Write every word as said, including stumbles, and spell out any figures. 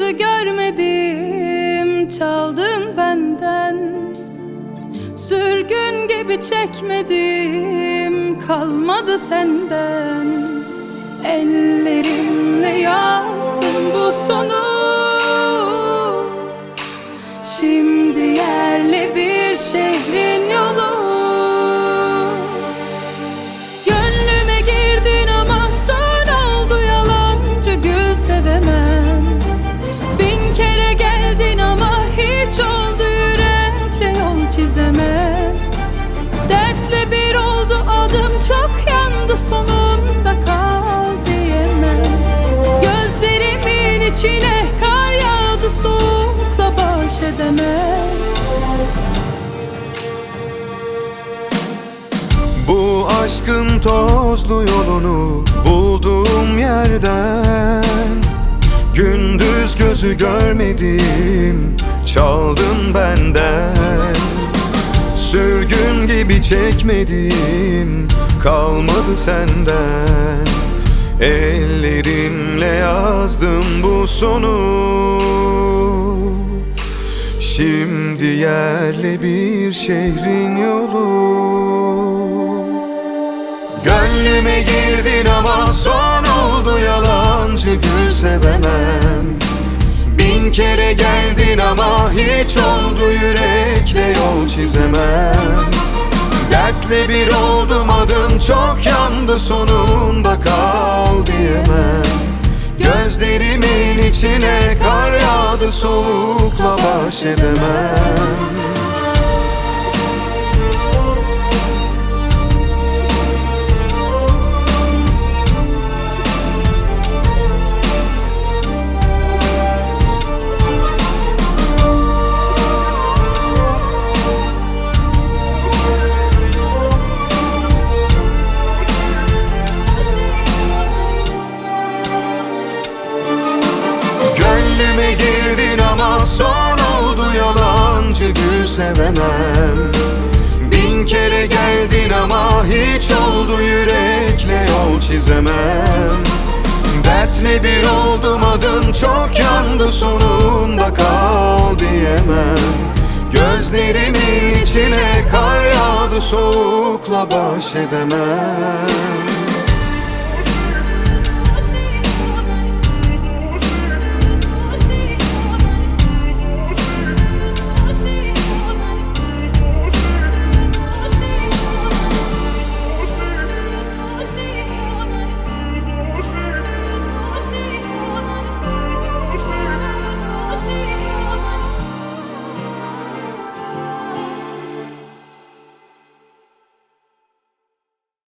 gözü görmedim, çaldın benden. Sürgün gibi çekmedim, kalmadı senden. Ellerimle yazdım bu sonu, şimdi yerli bir şehrin yolu. Gönlüme girdin ama son oldu, yalancı gül sevemem. Bin kere geldin ama hiç oldu, yürekle yol çizemem. Dertle bir oldu adım, çok yandı, sonunda kal diyemem. Gözlerimin içine kar yağdı, soğukla baş edemem. Bu aşkın tozlu yolunu bulduğum yerden, gündüz gözü görmedim, çaldın benden. Sürgün gibi çekmedim, kalmadı senden. Ellerimle yazdım bu sonu, şimdi yerli bir şehrin yolu. Gönlüme girdin ama son oldu, yalancı gül sevemem. Bin kere geldin ama hiç oldu, yürekle yol çizemem. Dertle bir oldum adım, çok yandı, sonunda kal diyemem. Gözlerimin içine kar yağdı, soğukla baş edemem. Gönlüme girdin ama son oldu, yalancı gül sevemem. Bin kere geldin ama hiç oldu, yürekle yol çizemem. Dertle bir oldum adım, çok yandı, sonunda kal diyemem. Gözlerimin içine kar yağdı, soğukla baş edemem.